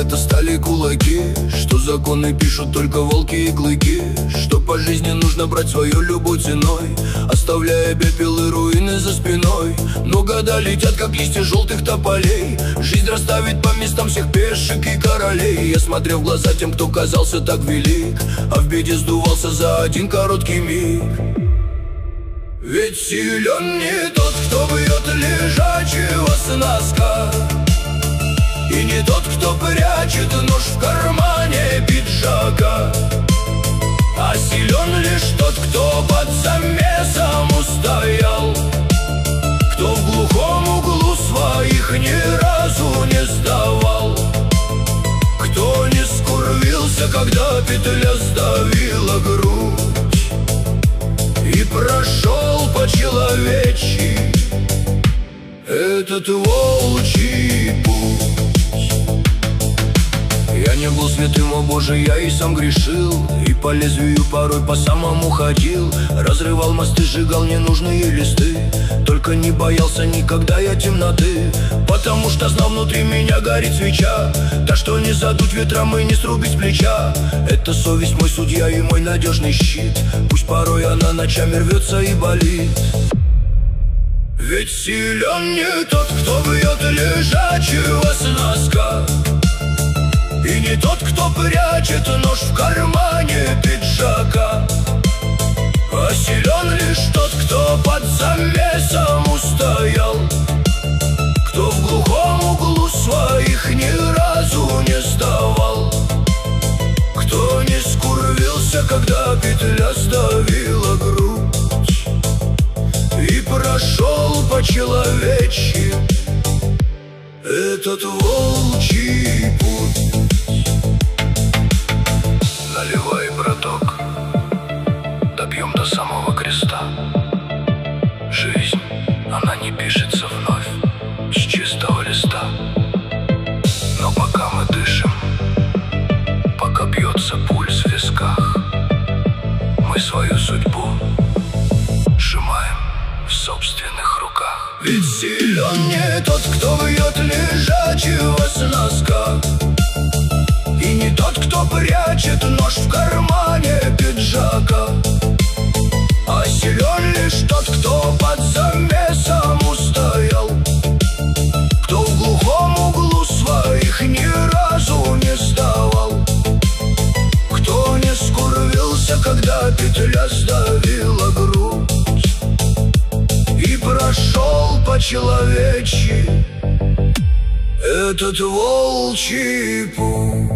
это стали кулаки, что законы пишут только волки и клыки, что по жизни нужно брать свою любой ценой, оставляя пепел и руины за спиной. Но года летят, как листья желтых тополей, жизнь расставит по местам всех пешек и королей. Я смотрел в глаза тем, кто казался так велик, а в беде сдувался за один короткий миг. Ведь силен не тот, кто бьет лежачего с носка, и не тот, кто прячет нож в кармане пиджака, а силен лишь тот, кто под замесом устоял, кто в глухом углу своих ни разу не сдавал, кто не скурвился, когда петля сдавила грудь, и прошел по-человечьи этот волчий путь. Я не был святым, о Боже, я и сам грешил, и по лезвию порой по самому ходил, разрывал мосты, сжигал ненужные листы, только не боялся никогда я темноты, потому что знал, внутри меня горит свеча, та, что не задуть ветром и не срубить с плеча. Это совесть мой судья и мой надежный щит, пусть порой она ночами рвется и болит. Ведь силен не тот, кто бьет лежачего с носка, и не тот, кто прячет нож в кармане пиджака, а силен лишь тот, кто под замесом устоял, кто в глухом углу своих ни разу не сдавал, кто не скурвился, когда петля сдавила грудь, и прошел по-человечьи этот волчий путь. Наливай, браток, добьем до самого креста. Жизнь, она не пишется вновь с чистого листа, но пока мы дышим, пока бьется пульс в висках, мы свою судьбу сжимаем в собственных руках. Ведь силен не тот, кто бьет лежачего с носка, и не тот, кто прячет нож в кармане пиджака, а силен лишь тот, кто под замесом устоял, кто в глухом углу своих ни разу не сдавал, кто не скурвился, когда петля сдавила грудь, и прошел по-человечьи этот волчий путь.